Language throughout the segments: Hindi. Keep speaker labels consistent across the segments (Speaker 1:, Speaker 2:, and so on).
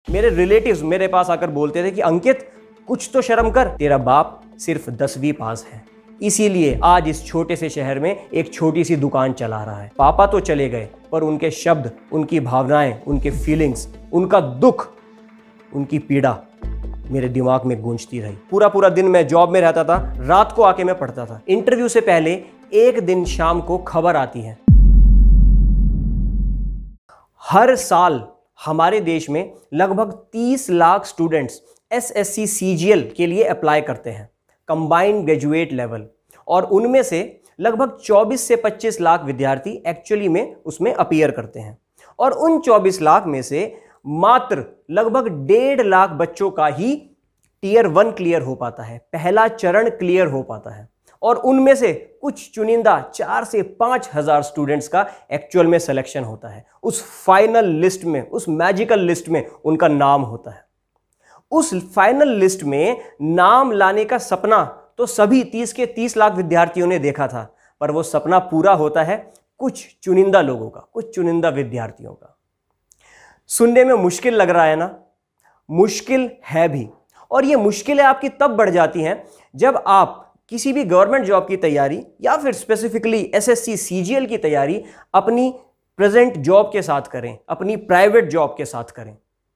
Speaker 1: मेरे रिलेटिव्स मेरे पास आकर बोलते थे कि अंकित कुछ तो शर्म कर, तेरा बाप सिर्फ 10वीं पास है, इसीलिए आज इस छोटे से शहर में एक छोटी सी दुकान चला रहा है। पापा तो चले गए पर उनके शब्द, उनकी भावनाएं, उनके फीलिंग्स, उनका दुख, उनकी पीड़ा मेरे दिमाग में गूंजती रही। पूरा पूरा दिन मैं जॉब में रहता था, रात को आके मैं पढ़ता था। इंटरव्यू से पहले एक दिन शाम को खबर आती है। हर साल हमारे देश में लगभग 30 लाख स्टूडेंट्स एसएससी सीजीएल के लिए अप्लाई करते हैं, कंबाइंड ग्रेजुएट लेवल, और उनमें से लगभग 24 से 25 लाख विद्यार्थी एक्चुअली में उसमें अपीयर करते हैं। और उन 24 लाख में से मात्र लगभग 1.5 लाख बच्चों का ही टियर 1 क्लियर हो पाता है, पहला चरण क्लियर हो पाता है। और उनमें से कुछ चुनिंदा 4 से 5 हजार स्टूडेंट्स का एक्चुअल में सिलेक्शन होता है। उस फाइनल लिस्ट में, उस मैजिकल लिस्ट में उनका नाम होता है। उस फाइनल लिस्ट में नाम लाने का सपना तो सभी 30 के 30 लाख विद्यार्थियों ने देखा था, पर वो सपना पूरा होता है कुछ चुनिंदा लोगों का, कुछ चुनिंदा विद्यार्थियों का। सुनने में मुश्किल लग रहा है ना? मुश्किल है भी। और ये मुश्किलें आपकी तब बढ़ जाती हैं जब आप किसी भी गवर्नमेंट जॉब की तैयारी या फिर स्पेसिफिकली एसएससी सीजीएल की तैयारी अपनी प्रेजेंट जॉब के साथ करें, अपनी प्राइवेट जॉब के साथ करें।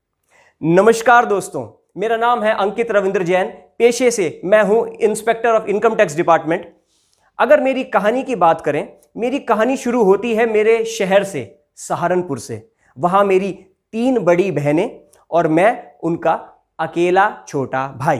Speaker 1: नमस्कार दोस्तों, मेरा नाम है अंकित रविंद्र जैन। पेशे से मैं हूं inspector of income tax department. अगर मेरी कहानी की बात करें, मेरी कहानी शुरू होती है मेरे शहर से, सहारनपुर से। वहां मेरी 3 बड़ी बहनें और मैं उनका अकेला छोटा भाई।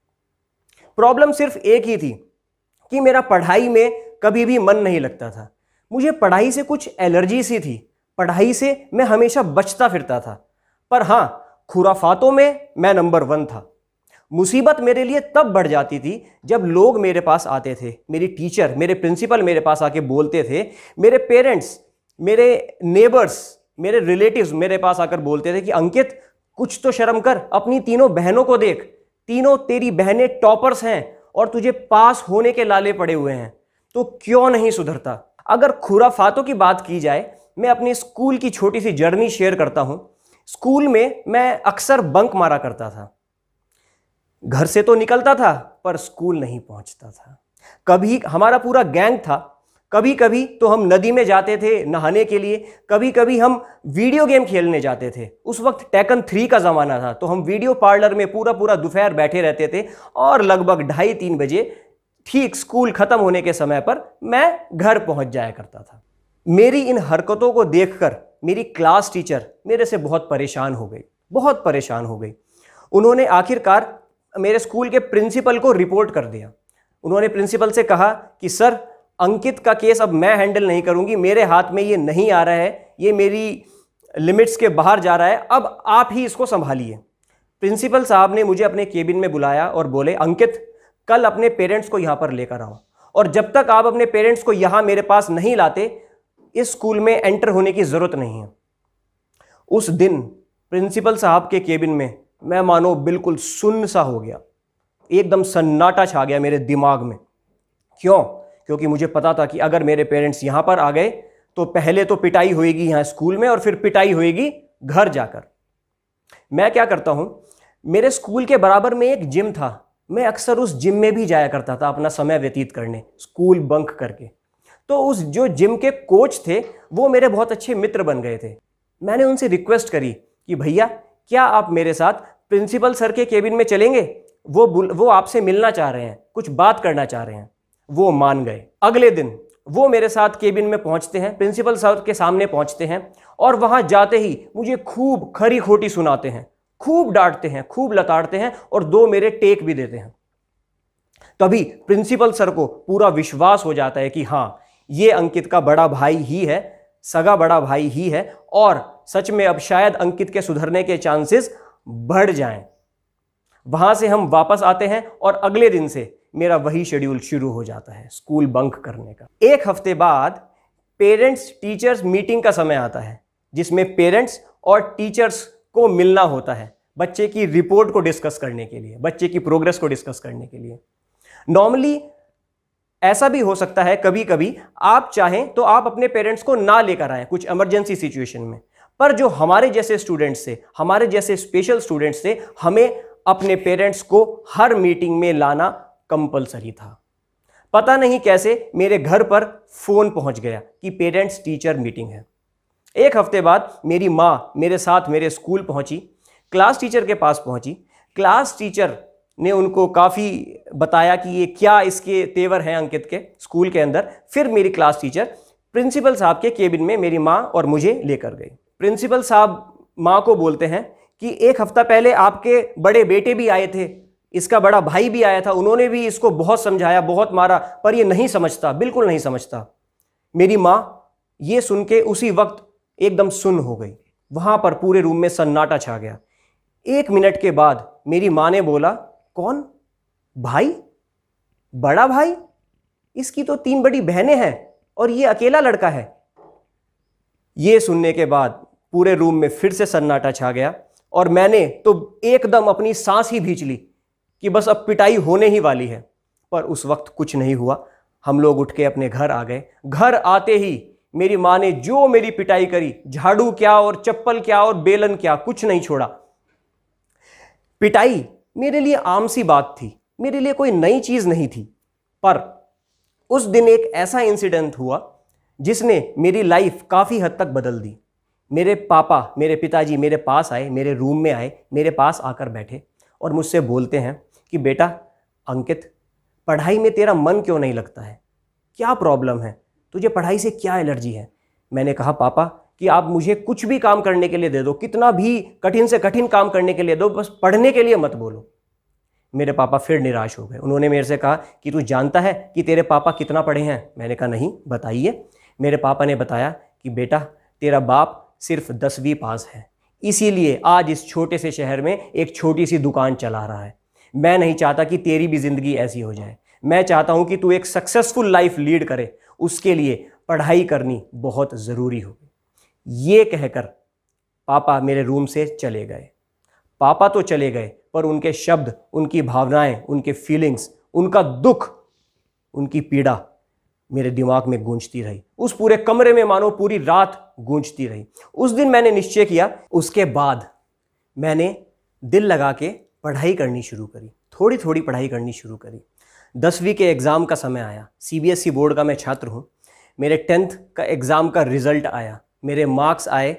Speaker 1: प्रॉब्लम सिर्फ एक ही थी कि मेरा पढ़ाई में कभी भी मन नहीं लगता था। मुझे पढ़ाई से कुछ एलर्जी सी थी, पढ़ाई से मैं हमेशा बचता फिरता था। पर हां, खुराफातों में मैं नंबर 1 था। मुसीबत मेरे लिए तब बढ़ जाती थी जब लोग मेरे पास आते थे, मेरी टीचर, मेरे प्रिंसिपल मेरे पास आके बोलते थे, मेरे पेरेंट्स, मेरे नेबर्स, मेरे रिलेटिव्स मेरे पास आकर बोलते थे कि अंकित कुछ तो शर्म कर, अपनी तीनों बहनों को देख, तीनों तेरी बहनें टॉपर्स हैं और तुझे पास होने के लाले पड़े हुए हैं, तो क्यों नहीं सुधरता। अगर खुराफातों की बात की जाए, मैं अपनी स्कूल की छोटी सी जर्नी शेयर करता हूं। स्कूल में मैं अक्सर बंक मारा करता था। घर से तो निकलता था पर स्कूल नहीं पहुंचता था। कभी हमारा पूरा गैंग था। कभी कभी तो हम नदी में जाते थे नहाने के लिए, कभी कभी हम वीडियो गेम खेलने जाते थे। उस वक्त टेकन 3 का ज़माना था, तो हम वीडियो पार्लर में पूरा पूरा दोपहर बैठे रहते थे और लगभग 2:30-3 बजे ठीक स्कूल ख़त्म होने के समय पर मैं घर पहुंच जाया करता था। मेरी इन हरकतों को देखकर मेरी क्लास टीचर मेरे से बहुत परेशान हो गई, बहुत परेशान हो गई। उन्होंने आखिरकार मेरे स्कूल के प्रिंसिपल को रिपोर्ट कर दिया। उन्होंने प्रिंसिपल से कहा कि सर, अंकित का केस अब मैं हैंडल नहीं करूंगी, मेरे हाथ में ये नहीं आ रहा है, ये मेरी लिमिट्स के बाहर जा रहा है, अब आप ही इसको संभालिए। प्रिंसिपल साहब ने मुझे अपने केबिन में बुलाया और बोले, अंकित कल अपने पेरेंट्स को यहाँ पर लेकर आओ, और जब तक आप अपने पेरेंट्स को यहाँ मेरे पास नहीं लाते, इस स्कूल में एंटर होने की ज़रूरत नहीं है। उस दिन प्रिंसिपल साहब के केबिन में मैं मानो बिल्कुल सुन्न सा हो गया, एकदम सन्नाटा छा गया मेरे दिमाग में। क्यों? क्योंकि मुझे पता था कि अगर मेरे पेरेंट्स यहाँ पर आ गए तो पहले तो पिटाई होएगी यहाँ स्कूल में और फिर पिटाई होएगी घर जाकर। मैं क्या करता हूँ, मेरे स्कूल के बराबर में एक जिम था, मैं अक्सर उस जिम में भी जाया करता था अपना समय व्यतीत करने, स्कूल बंक करके। तो उस जो जिम के कोच थे वो मेरे बहुत अच्छे मित्र बन गए थे। मैंने उनसे रिक्वेस्ट करी कि भैया क्या आप मेरे साथ प्रिंसिपल सर के केबिन में चलेंगे, वो आपसे मिलना चाह रहे हैं, कुछ बात करना चाह रहे हैं। वो मान गए। अगले दिन वो मेरे साथ केबिन में पहुंचते हैं, प्रिंसिपल सर के सामने पहुंचते हैं, और वहां जाते ही मुझे खूब खरी खोटी सुनाते हैं, खूब डांटते हैं, खूब लताड़ते हैं और 2 मेरे टेक भी देते हैं। तभी प्रिंसिपल सर को पूरा विश्वास हो जाता है कि हाँ, ये अंकित का बड़ा भाई ही है, सगा बड़ा भाई ही है, और सच में अब शायद अंकित के सुधरने के चांसेस बढ़ जाएं। वहां से हम वापस आते हैं और अगले दिन से मेरा वही शेड्यूल शुरू हो जाता है, स्कूल बंक करने का। 1 हफ्ते बाद पेरेंट्स टीचर्स मीटिंग का समय आता है, जिसमें पेरेंट्स और टीचर्स को मिलना होता है बच्चे की रिपोर्ट को डिस्कस करने के लिए, बच्चे की प्रोग्रेस को डिस्कस करने के लिए। नॉर्मली ऐसा भी हो सकता है, कभी कभी आप चाहें तो आप अपने पेरेंट्स को ना लेकर आएं कुछ इमरजेंसी सिचुएशन में, पर जो हमारे जैसे स्टूडेंट्स थे, हमारे जैसे स्पेशल स्टूडेंट्स थे, हमें अपने पेरेंट्स को हर मीटिंग में लाना कंपलसरी था। पता नहीं कैसे मेरे घर पर फोन पहुंच गया कि पेरेंट्स टीचर मीटिंग है। एक हफ्ते बाद मेरी माँ मेरे साथ मेरे स्कूल पहुंची, क्लास टीचर के पास पहुंची। क्लास टीचर ने उनको काफ़ी बताया कि ये क्या इसके तेवर हैं अंकित के स्कूल के अंदर। फिर मेरी क्लास टीचर प्रिंसिपल साहब के केबिन में मेरी माँ और मुझे लेकर गई। प्रिंसिपल साहब माँ को बोलते हैं कि एक हफ्ता पहले आपके बड़े बेटे भी आए थे, इसका बड़ा भाई भी आया था, उन्होंने भी इसको बहुत समझाया, बहुत मारा, पर ये नहीं समझता, बिल्कुल नहीं समझता। मेरी माँ ये सुन के उसी वक्त एकदम सुन्न हो गई। वहाँ पर पूरे रूम में सन्नाटा छा गया। 1 मिनट के बाद मेरी माँ ने बोला, कौन भाई? बड़ा भाई? इसकी तो 3 बड़ी बहनें हैं और ये अकेला लड़का है। ये सुनने के बाद पूरे रूम में फिर से सन्नाटा छा गया और मैंने तो एकदम अपनी सांस ही भींच ली कि बस अब पिटाई होने ही वाली है। पर उस वक्त कुछ नहीं हुआ। हम लोग उठ के अपने घर आ गए। घर आते ही मेरी माँ ने जो मेरी पिटाई करी, झाड़ू क्या और चप्पल क्या और बेलन क्या, कुछ नहीं छोड़ा। पिटाई मेरे लिए आम सी बात थी, मेरे लिए कोई नई चीज नहीं थी। पर उस दिन एक ऐसा इंसिडेंट हुआ जिसने मेरी लाइफ काफी हद तक बदल दी। मेरे पापा, मेरे पिताजी मेरे पास आए, मेरे रूम में आए, मेरे पास आकर बैठे और मुझसे बोलते हैं कि बेटा अंकित, पढ़ाई में तेरा मन क्यों नहीं लगता है? क्या प्रॉब्लम है? तुझे पढ़ाई से क्या एलर्जी है? मैंने कहा पापा कि आप मुझे कुछ भी काम करने के लिए दे दो, कितना भी कठिन से कठिन काम करने के लिए दो, बस पढ़ने के लिए मत बोलो। मेरे पापा फिर निराश हो गए। उन्होंने मेरे से कहा कि तू जानता है कि तेरे पापा कितना पढ़े हैं? मैंने कहा नहीं, बताइए। मेरे पापा ने बताया कि बेटा तेरा बाप सिर्फ 10वीं पास है, इसीलिए आज इस छोटे से शहर में एक छोटी सी दुकान चला रहा है। मैं नहीं चाहता कि तेरी भी ज़िंदगी ऐसी हो जाए। मैं चाहता हूँ कि तू एक सक्सेसफुल लाइफ लीड करे, उसके लिए पढ़ाई करनी बहुत ज़रूरी होगी। ये कहकर पापा मेरे रूम से चले गए। पापा तो चले गए, पर उनके शब्द, उनकी भावनाएं, उनके फीलिंग्स, उनका दुख, उनकी पीड़ा मेरे दिमाग में गूंजती रही। उस पूरे कमरे में मानो पूरी रात गूंजती रही। उस दिन मैंने निश्चय किया, उसके बाद मैंने दिल लगा के पढ़ाई करनी शुरू करी, थोड़ी थोड़ी पढ़ाई करनी शुरू करी। 10वीं के एग्ज़ाम का समय आया। CBSE बोर्ड का मैं छात्र हूँ। मेरे 10th का एग्ज़ाम का रिज़ल्ट आया। मेरे मार्क्स आए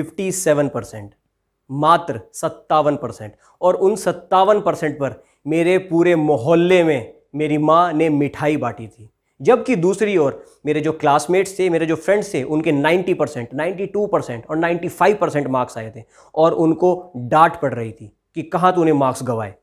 Speaker 1: 57%, मात्र 57%। और उन 57% पर मेरे पूरे मोहल्ले में मेरी माँ ने मिठाई बांटी थी। जबकि दूसरी ओर मेरे जो क्लासमेट्स थे, मेरे जो फ्रेंड्स थे, उनके 90%, 92% और 95% मार्क्स आए थे और उनको डांट पड़ रही थी कि कहाँ तूने मार्क्स गंवाए।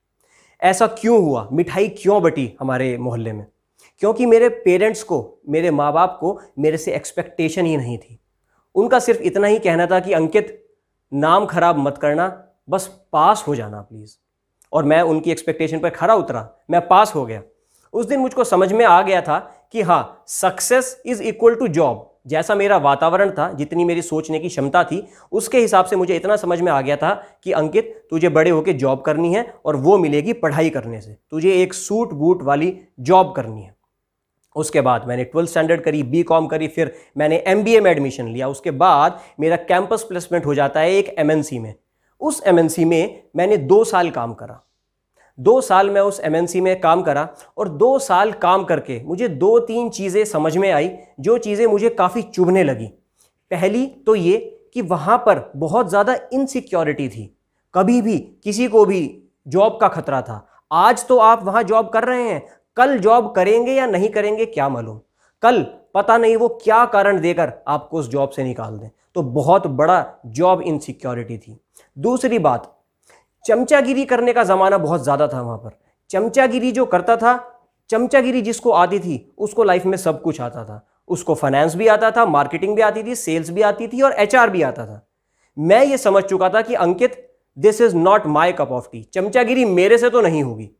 Speaker 1: ऐसा क्यों हुआ? मिठाई क्यों बटी हमारे मोहल्ले में? क्योंकि मेरे पेरेंट्स को, मेरे माँ बाप को मेरे से एक्सपेक्टेशन ही नहीं थी। उनका सिर्फ इतना ही कहना था कि अंकित नाम खराब मत करना, बस पास हो जाना प्लीज़। और मैं उनकी एक्सपेक्टेशन पर खरा उतरा, मैं पास हो गया। उस दिन मुझको समझ में आ गया था कि हाँ, success is equal to job. जैसा मेरा वातावरण था, जितनी मेरी सोचने की क्षमता थी, उसके हिसाब से मुझे इतना समझ में आ गया था कि अंकित तुझे बड़े होकर जॉब करनी है और वो मिलेगी पढ़ाई करने से। तुझे एक सूट बूट वाली जॉब करनी है। उसके बाद मैंने 12th स्टैंडर्ड करी, BCom करी, फिर मैंने MBA में एडमिशन लिया। उसके बाद मेरा कैंपस प्लेसमेंट हो जाता है एक MNC में। उस MNC में मैंने 2 साल काम करा। 2 साल मैं उस MNC में काम करा और 2 साल काम करके मुझे 2-3 चीज़ें समझ में आई, जो चीज़ें मुझे काफ़ी चुभने लगी। पहली तो ये कि वहाँ पर बहुत ज़्यादा इनसिक्योरिटी थी। कभी भी किसी को भी जॉब का खतरा था। आज तो आप वहाँ जॉब कर रहे हैं, कल जॉब करेंगे या नहीं करेंगे क्या मालूम। कल पता नहीं वो क्या कारण देकर आपको उस जॉब से निकाल दें। तो बहुत बड़ा जॉब इनसिक्योरिटी थी। दूसरी बात, चमचागिरी करने का ज़माना बहुत ज़्यादा था वहाँ पर। चमचागिरी जो करता था, चमचागिरी जिसको आती थी, उसको लाइफ में सब कुछ आता था। उसको फाइनेंस भी आता था, मार्केटिंग भी आती थी, सेल्स भी आती थी और HR भी आता था। मैं ये समझ चुका था कि Ankit, this is not my cup of tea. चमचागिरी मेरे से तो नहीं होगी।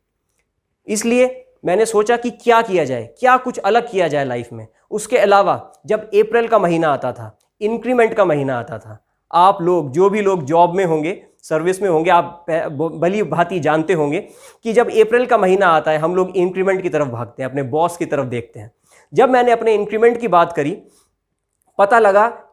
Speaker 1: इसलिए मैंने सोचा कि क्या किया जाए, क्या कुछ अलग किया जाए लाइफ में। उसके अलावा जब अप्रैल का महीना आता था, इंक्रीमेंट का महीना आता था, आप लोग, जो भी लोग जॉब में होंगे, सर्विस में होंगे, आप भली भांति जानते होंगे कि जब अप्रैल का महीना आता है हम लोग इंक्रीमेंट की तरफ भागते हैं, अपने बॉस की तरफ देखते हैं। जब मैंने अपने इंक्रीमेंट की बात करी, पता लगा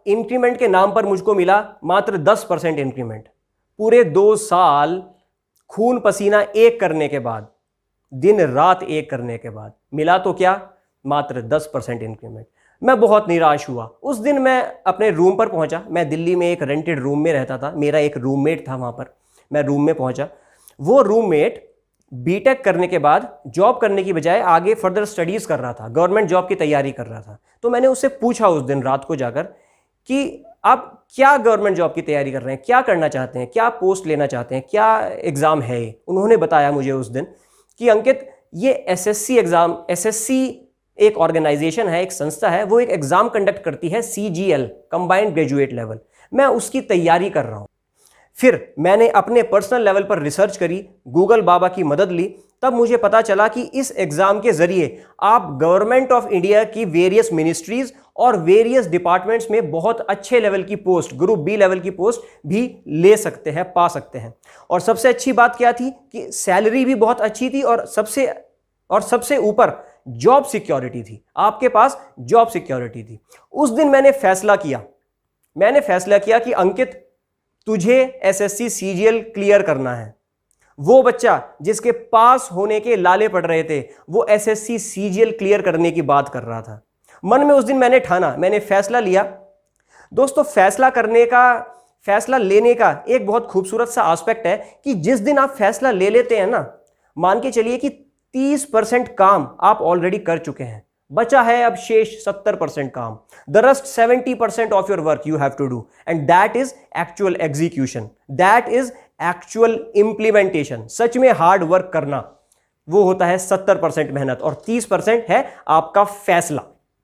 Speaker 1: इंक्रीमेंट के नाम पर मुझको मिला मात्र 10% इंक्रीमेंट। पूरे 2 साल खून पसीना एक करने के बाद, दिन रात एक करने के बाद मिला तो क्या, मात्र 10% इंक्रीमेंट। मैं बहुत निराश हुआ। उस दिन मैं अपने रूम पर पहुंचा। मैं दिल्ली में एक रेंटेड रूम में रहता था, मेरा एक रूममेट था वहां पर। मैं रूम में पहुंचा। वो रूममेट बीटेक करने के बाद जॉब करने की बजाय आगे फर्दर स्टडीज कर रहा था, गवर्नमेंट जॉब की तैयारी कर रहा था। तो मैंने उससे पूछा उस दिन रात को जाकर कि आप क्या गवर्नमेंट जॉब की तैयारी कर रहे हैं, क्या करना चाहते हैं, क्या पोस्ट लेना चाहते हैं, क्या एग्ज़ाम है ये। उन्होंने बताया मुझे उस दिन कि अंकित, ये एसएससी एग्ज़ाम, एसएससी एक ऑर्गेनाइजेशन है, एक संस्था है, वो एक एग्ज़ाम कंडक्ट करती है, सीजीएल, कंबाइंड ग्रेजुएट लेवल। मैं उसकी तैयारी कर रहा हूँ। फिर मैंने अपने पर्सनल लेवल पर रिसर्च करी, गूगल बाबा की मदद ली। तब मुझे पता चला कि इस एग्ज़ाम के ज़रिए आप गवर्नमेंट ऑफ इंडिया की वेरियस मिनिस्ट्रीज़ और वेरियस डिपार्टमेंट्स में बहुत अच्छे लेवल की पोस्ट, ग्रुप बी लेवल की पोस्ट भी ले सकते हैं, पा सकते हैं। और सबसे अच्छी बात क्या थी कि सैलरी भी बहुत अच्छी थी और सबसे ऊपर जॉब सिक्योरिटी थी। आपके पास जॉब सिक्योरिटी थी। उस दिन मैंने फैसला किया कि अंकित, तुझे एसएससी सीजीएल क्लियर करना है। वो बच्चा जिसके पास होने के लाले पड़ रहे थे, वो एसएससी सीजीएल क्लियर करने की बात कर रहा था। मन में उस दिन मैंने ठाना, मैंने फैसला लिया। दोस्तों, फैसला लेने का एक बहुत खूबसूरत सा एस्पेक्ट है कि जिस दिन आप फैसला ले लेते हैं ना, मान के चलिए कि 30% काम आप ऑलरेडी कर चुके हैं, बचा है अब शेष 70% काम। The rest 70% of your work you have to do, and that is actual execution, that is actual implementation. सच में हार्ड वर्क करना, वो होता है 70% मेहनत, और 30% है आपका फैसला।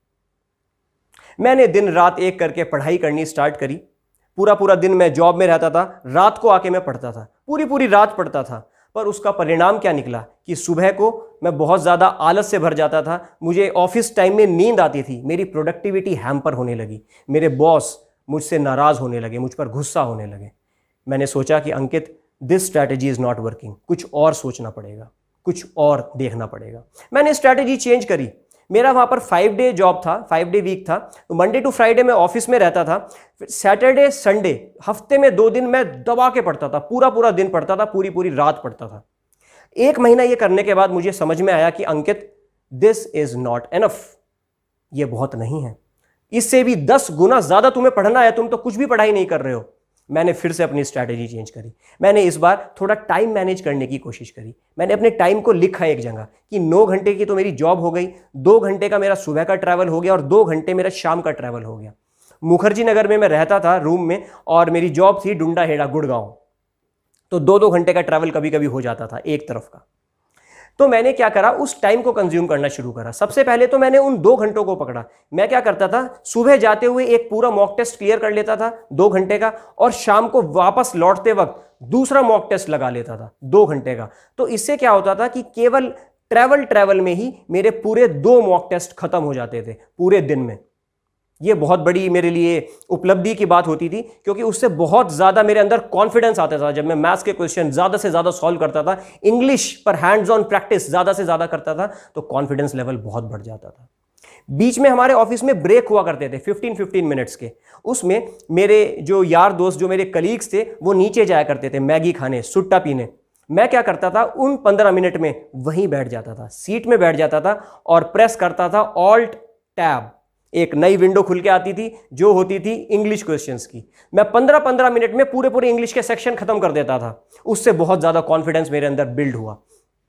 Speaker 1: मैंने दिन रात एक करके पढ़ाई करनी स्टार्ट करी। पूरा दिन मैं जॉब में रहता था, रात को आके मैं पढ़ता था, पूरी रात पढ़ता था। पर उसका परिणाम क्या निकला कि सुबह को मैं बहुत ज़्यादा आलस से भर जाता था, मुझे ऑफिस टाइम में नींद आती थी, मेरी प्रोडक्टिविटी हैम्पर होने लगी, मेरे बॉस मुझसे नाराज़ होने लगे, मुझ पर गुस्सा होने लगे। मैंने सोचा कि Ankit, this strategy is not working, कुछ और सोचना पड़ेगा, कुछ और देखना पड़ेगा। मैंने स्ट्रैटेजी चेंज करी। मेरा वहाँ पर 5 डे जॉब था, 5 डे वीक था, तो मंडे टू फ्राइडे मैं ऑफिस में रहता था। फिर सैटरडे संडे, हफ्ते में 2 दिन मैं दबा के पढ़ता था, पूरा दिन पढ़ता था, पूरी रात पढ़ता था। 1 महीना ये करने के बाद मुझे समझ में आया कि Ankit, this is not enough, ये बहुत नहीं है, इससे भी 10 गुना ज़्यादा तुम्हें पढ़ना है, तुम तो कुछ भी पढ़ाई नहीं कर रहे हो। मैंने फिर से अपनी स्ट्रैटेजी चेंज करी। मैंने इस बार थोड़ा टाइम मैनेज करने की कोशिश करी। मैंने अपने टाइम को लिखा एक जगह कि 9 घंटे की तो मेरी जॉब हो गई, 2 घंटे का मेरा सुबह का ट्रैवल हो गया और 2 घंटे मेरा शाम का ट्रैवल हो गया। मुखर्जी नगर में मैं रहता था रूम में, और मेरी जॉब थी डुंडा हेड़ा गुड़गांव, तो 2-2 घंटे का ट्रैवल कभी कभी हो जाता था एक तरफ का। तो मैंने क्या करा, उस टाइम को कंज्यूम करना शुरू करा। सबसे पहले तो मैंने उन 2 घंटों को पकड़ा। मैं क्या करता था, सुबह जाते हुए एक पूरा मॉक टेस्ट क्लियर कर लेता था 2 घंटे का, और शाम को वापस लौटते वक्त दूसरा मॉक टेस्ट लगा लेता था 2 घंटे का। तो इससे क्या होता था कि केवल ट्रैवल में ही मेरे पूरे 2 मॉक टेस्ट खत्म हो जाते थे पूरे दिन में। ये बहुत बड़ी मेरे लिए उपलब्धि की बात होती थी, क्योंकि उससे बहुत ज़्यादा मेरे अंदर कॉन्फिडेंस आता था। जब मैं मैथ्स के क्वेश्चन ज़्यादा से ज़्यादा सॉल्व करता था, इंग्लिश पर हैंड्स ऑन प्रैक्टिस ज़्यादा से ज़्यादा करता था, तो कॉन्फिडेंस लेवल बहुत बढ़ जाता था। बीच में हमारे ऑफिस में ब्रेक हुआ करते थे 15-15 मिनट्स के। उसमें मेरे जो यार दोस्त, जो मेरे कलीग्स थे, वो नीचे जाया करते थे मैगी खाने, सुट्टा पीने। मैं क्या करता था, उन 15 मिनट में वहीं बैठ जाता था, सीट में बैठ जाता था और प्रेस करता था ऑल्ट टैब। एक नई विंडो खुल के आती थी जो होती थी इंग्लिश क्वेश्चंस की। मैं 15-15 मिनट में पूरे इंग्लिश के सेक्शन खत्म कर देता था। उससे बहुत ज़्यादा कॉन्फिडेंस मेरे अंदर बिल्ड हुआ।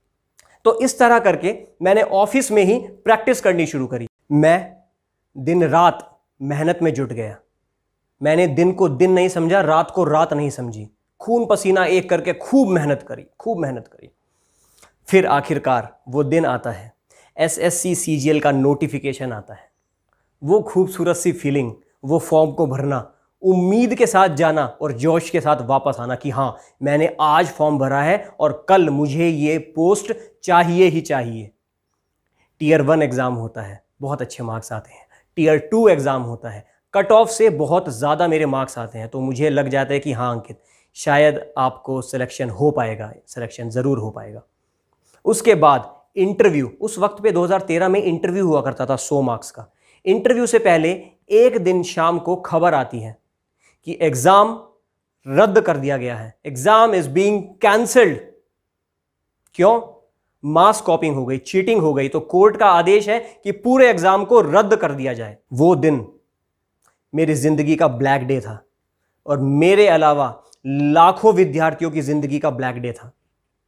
Speaker 1: तो इस तरह करके मैंने ऑफिस में ही प्रैक्टिस करनी शुरू करी। मैं दिन रात मेहनत में जुट गया। मैंने दिन को दिन नहीं समझा, रात को रात नहीं समझी। खून पसीना एक करके खूब मेहनत करी। फिर आखिरकार वो दिन आता है, एसएससी सीजीएल का नोटिफिकेशन आता है। वो खूबसूरत सी फीलिंग, वो फॉर्म को भरना, उम्मीद के साथ जाना और जोश के साथ वापस आना कि हाँ, मैंने आज फॉर्म भरा है और कल मुझे ये पोस्ट चाहिए ही चाहिए। टीयर 1 एग्ज़ाम होता है, बहुत अच्छे मार्क्स आते हैं। टीयर 2 एग्ज़ाम होता है, कट ऑफ से बहुत ज़्यादा मेरे मार्क्स आते हैं। तो मुझे लग जाता है कि हाँ अंकित, शायद आपको सिलेक्शन हो पाएगा, सिलेक्शन ज़रूर हो पाएगा। उसके बाद इंटरव्यू। उस वक्त पे 2013 में इंटरव्यू हुआ करता था 100 मार्क्स का। इंटरव्यू से पहले एक दिन शाम को खबर आती है कि एग्जाम रद्द कर दिया गया है, एग्जाम इज बीइंग कैंसल्ड। क्यों? मास कॉपिंग हो गई, चीटिंग हो गई। तो कोर्ट का आदेश है कि पूरे एग्जाम को रद्द कर दिया जाए। वो दिन मेरी जिंदगी का ब्लैक डे था और मेरे अलावा लाखों विद्यार्थियों की जिंदगी का ब्लैक डे था।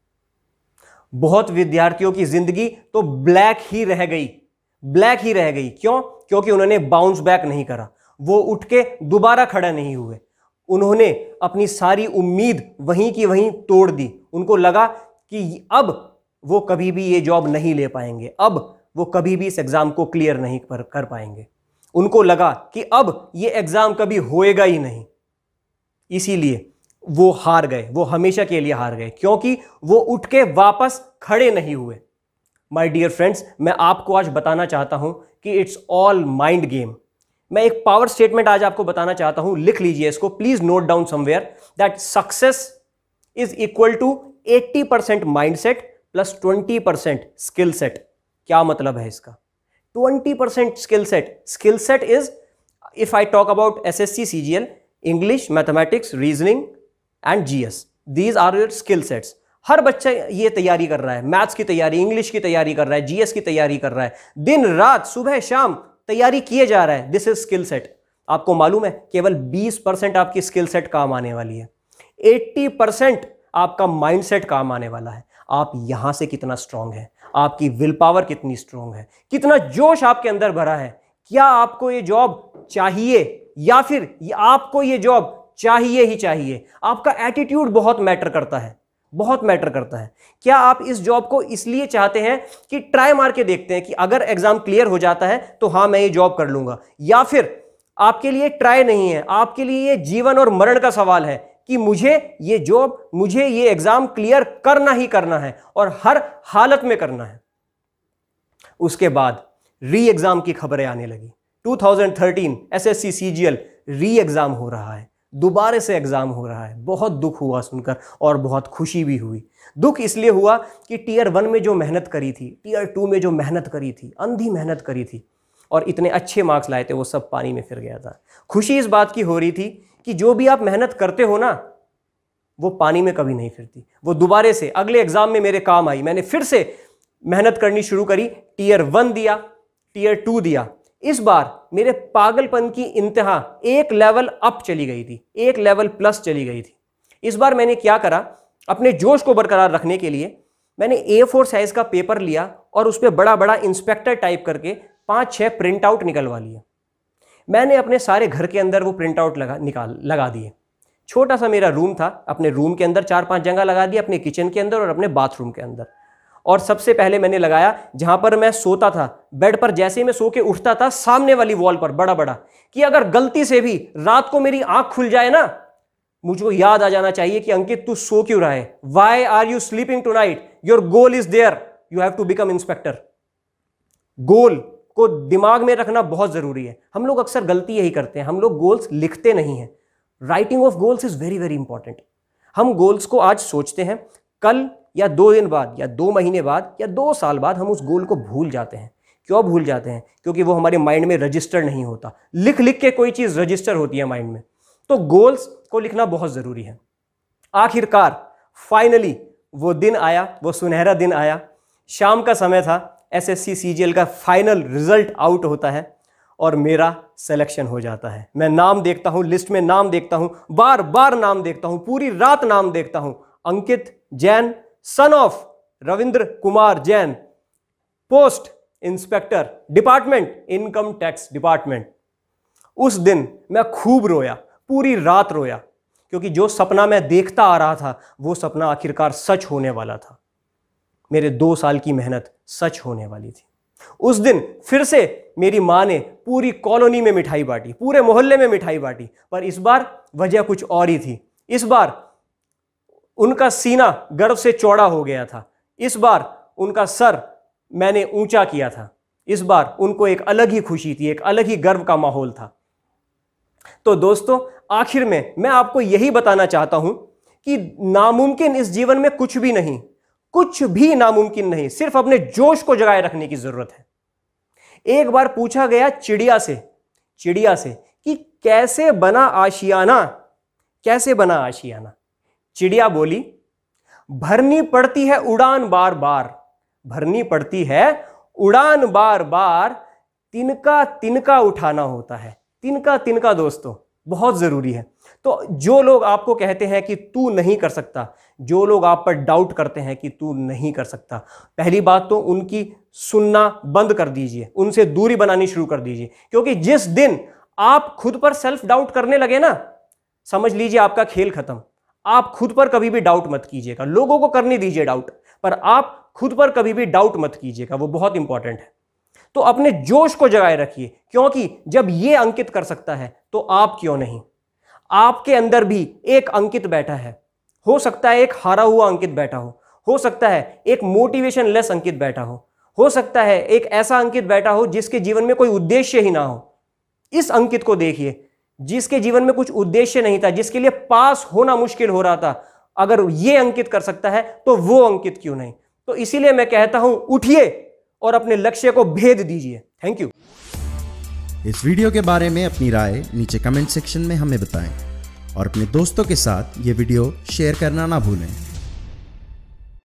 Speaker 1: बहुत विद्यार्थियों की जिंदगी तो ब्लैक ही रह गई, ब्लैक ही रह गई। क्यों? क्योंकि उन्होंने बाउंस बैक नहीं करा, वो उठ के दोबारा खड़ा नहीं हुए। उन्होंने अपनी सारी उम्मीद वहीं की वहीं तोड़ दी। उनको लगा कि अब वो कभी भी ये जॉब नहीं ले पाएंगे, अब वो कभी भी इस एग्जाम को क्लियर नहीं कर पाएंगे। उनको लगा कि अब ये एग्जाम कभी होएगा ही नहीं। इसीलिए वो हार गए, वो हमेशा के लिए हार गए, क्योंकि वो उठ के वापस खड़े नहीं हुए। माय डियर फ्रेंड्स, मैं आपको आज बताना चाहता हूं कि इट्स ऑल माइंड गेम। मैं एक पावर स्टेटमेंट आज आपको बताना चाहता हूं, लिख लीजिए इसको, please note down somewhere, that success is equal to 80% mindset plus 20% skill set. क्या मतलब है इसका? 20% skill set. Skill set is, if I talk about SSC CGL, English, mathematics, reasoning and GS, these are your skill sets. हर बच्चा ये तैयारी कर रहा है, मैथ्स की तैयारी, इंग्लिश की तैयारी कर रहा है, जीएस की तैयारी कर रहा है, दिन रात सुबह शाम तैयारी किए जा रहा है। This is skill set. आपको मालूम है केवल 20% आपकी स्किल सेट काम आने वाली है, 80% आपका माइंडसेट काम आने वाला है। आप यहां से कितना स्ट्रांग है, आपकी विल पावर कितनी स्ट्रांग है, कितना जोश आपके अंदर भरा है। क्या आपको ये जॉब चाहिए या फिर आपको ये जॉब चाहिए ही चाहिए? आपका एटीट्यूड बहुत मैटर करता है, बहुत मैटर करता है। क्या आप इस जॉब को इसलिए चाहते हैं कि ट्राई मार के देखते हैं कि अगर एग्जाम क्लियर हो जाता है तो हाँ मैं ये जॉब कर लूंगा, या फिर आपके लिए ट्राई नहीं है, आपके लिए ये जीवन और मरण का सवाल है कि मुझे ये जॉब, मुझे ये एग्जाम क्लियर करना ही करना है और हर हालत में करना है। उसके बाद री एग्जाम की खबरें आने लगी। 2013 एसएससी सीजीएल री एग्जाम हो रहा है, दोबारा से एग्जाम हो रहा है। बहुत दुख हुआ सुनकर और बहुत खुशी भी हुई। दुख इसलिए हुआ कि टीयर 1 में जो मेहनत करी थी, टीयर 2 में जो मेहनत करी थी, अंधी मेहनत करी थी और इतने अच्छे मार्क्स लाए थे, वो सब पानी में फिर गया था। खुशी इस बात की हो रही थी कि जो भी आप मेहनत करते हो ना, वो पानी में कभी नहीं फिरती, वो दोबारा से अगले एग्जाम में मेरे काम आई। मैंने फिर से मेहनत करनी शुरू करी, टीयर 1 दिया, टीयर 2 दिया। इस बार मेरे पागलपन की इंतहा एक लेवल अप चली गई थी, एक लेवल प्लस चली गई थी। इस बार मैंने क्या करा, अपने जोश को बरकरार रखने के लिए मैंने A4 साइज का पेपर लिया और उस पर बड़ा बड़ा इंस्पेक्टर टाइप करके 5-6 प्रिंट आउट निकलवा लिए। मैंने अपने सारे घर के अंदर वो प्रिंट आउट लगा दिए। छोटा सा मेरा रूम था, अपने रूम के अंदर 4-5 जगह लगा दिया, अपने किचन के अंदर और अपने बाथरूम के अंदर। और सबसे पहले मैंने लगाया जहां पर मैं सोता था, बेड पर जैसे ही मैं सो के उठता था, सामने वाली वॉल पर बड़ा बड़ा, कि अगर गलती से भी रात को मेरी आंख खुल जाए ना, मुझको याद आ जाना चाहिए कि अंकित तू सो क्यों रहा है, why are you sleeping tonight, your goal is there, you have to become inspector. Goal को दिमाग में रखना बहुत जरूरी है। हम लोग अक्सर गलती यही करते हैं, हम लोग गोल्स लिखते नहीं हैं। Writing of goals is very very important. हम गोल्स को आज सोचते हैं, कल या 2 दिन बाद या 2 महीने बाद या 2 साल बाद हम उस गोल को भूल जाते हैं। क्यों भूल जाते हैं? क्योंकि वो हमारे माइंड में रजिस्टर नहीं होता। लिख लिख के कोई चीज रजिस्टर होती है माइंड में। तो गोल्स को लिखना बहुत जरूरी है। आखिरकार फाइनली वो दिन आया, वो सुनहरा दिन आया। शाम का समय था, एसएससी सीजीएल का फाइनल रिजल्ट आउट होता है और मेरा सिलेक्शन हो जाता है। मैं नाम देखता हूं, लिस्ट में नाम देखता हूं, बार बार नाम देखता हूं, पूरी रात नाम देखता हूं। Ankit Jain, son of Ravindra Kumar Jain, post inspector, department income tax department. उस दिन मैं खूब रोया, पूरी रात रोया, क्योंकि जो सपना मैं देखता आ रहा था वो सपना आखिरकार सच होने वाला था। मेरे 2 साल की मेहनत सच होने वाली थी। उस दिन फिर से मेरी मां ने पूरी कॉलोनी में मिठाई बांटी, पूरे मोहल्ले में मिठाई बांटी, पर इस बार वजह कुछ और ही थी। इस बार उनका सीना गर्व से चौड़ा हो गया था। इस बार उनका सर मैंने ऊंचा किया था। इस बार उनको एक अलग ही खुशी थी, एक अलग ही गर्व का माहौल था। तो दोस्तों, आखिर में मैं आपको यही बताना चाहता हूं कि नामुमकिन इस जीवन में कुछ भी नहीं, कुछ भी नामुमकिन नहीं, सिर्फ अपने जोश को जगाए रखने की जरूरत है। एक बार पूछा गया चिड़िया से कि कैसे बना आशियाना, कैसे बना आशियाना। चिड़िया बोली, भरनी पड़ती है उड़ान बार बार, भरनी पड़ती है उड़ान बार बार, तिनका तिनका उठाना होता है। तिनका तिनका दोस्तों बहुत जरूरी है। तो जो लोग आपको कहते हैं कि तू नहीं कर सकता, जो लोग आप पर डाउट करते हैं कि तू नहीं कर सकता, पहली बात तो उनकी सुनना बंद कर दीजिए, उनसे दूरी बनानी शुरू कर दीजिए। क्योंकि जिस दिन आप खुद पर सेल्फ डाउट करने लगे ना, समझ लीजिए आपका खेल खत्म। आप खुद पर कभी भी डाउट मत कीजिएगा, लोगों को करने दीजिए डाउट, पर आप खुद पर कभी भी डाउट मत कीजिएगा, वो बहुत इंपॉर्टेंट है। तो अपने जोश को जगाए रखिए, क्योंकि जब ये अंकित कर सकता है तो आप क्यों नहीं। आपके अंदर भी एक अंकित बैठा है, हो सकता है एक हारा हुआ अंकित बैठा हो सकता है एक मोटिवेशन लेस अंकित बैठा हो सकता है एक ऐसा अंकित बैठा हो जिसके जीवन में कोई उद्देश्य ही ना हो। इस अंकित को देखिए, जिसके जीवन में कुछ उद्देश्य नहीं था, जिसके लिए पास होना मुश्किल हो रहा था। अगर ये अंकित कर सकता है तो वो अंकित क्यों नहीं। तो इसीलिए मैं कहता हूं, उठिए और अपने लक्ष्य को भेद दीजिए। Thank you.
Speaker 2: इस वीडियो के बारे में अपनी राय नीचे कमेंट सेक्शन में हमें बताएं और अपने दोस्तों के साथ ये वीडियो शेयर करना ना भूलें।